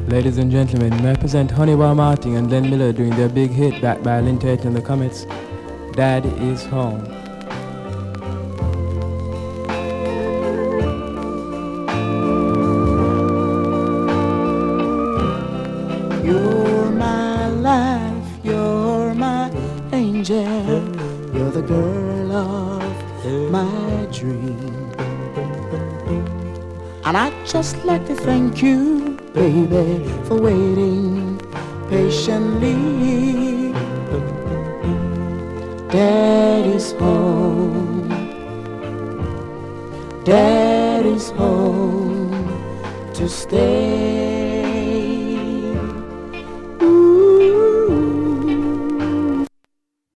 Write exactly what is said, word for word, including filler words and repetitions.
Ladies and gentlemen, may I present Honeywell Martin and Glenn Miller doing their big hit backed by Lynn Tate and the Comets, Dad is Home. You're my life, you're my angel, you're the girl of my dream. And I'd just like to thank you, baby, for waiting patiently. Daddy's home, Daddy's home to stay.